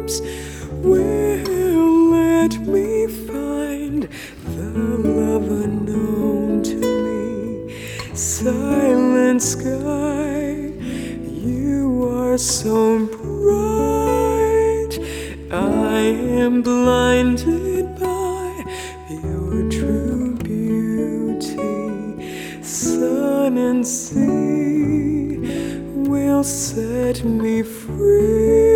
arms will let me find the love unknown to me. Silent sky, you are so bright, I am blinded by your true beauty. Sun and sea will set me free.